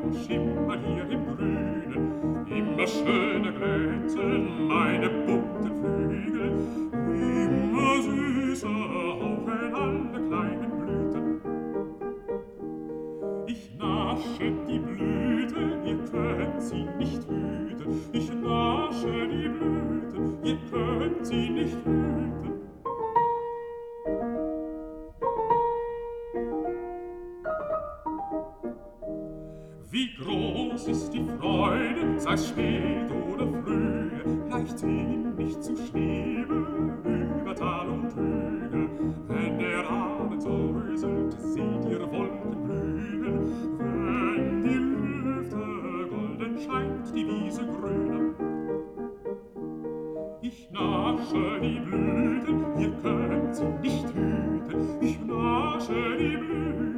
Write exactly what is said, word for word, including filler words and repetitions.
Rausch immer hier im Grünen, immer schöner glänzen meine bunten Flügel, immer süßer hauchen alle kleinen Blüten. Ich nasche die Blüten, ihr könnt sie nicht hüten, ich nasche die Blüten, ihr könnt sie nicht hüten. Wie groß ist die Freude, sei's spät oder frühe, leichtsinnig zu schweben über Tal und Hügel. Wenn der Abend säuselt, seht ihr Wolken blühen, wenn die Lüfte golden scheint, die Wiese grüner. Ich nasche die Blüten, ihr könnt sie nicht hüten, ich nasche die Blüten,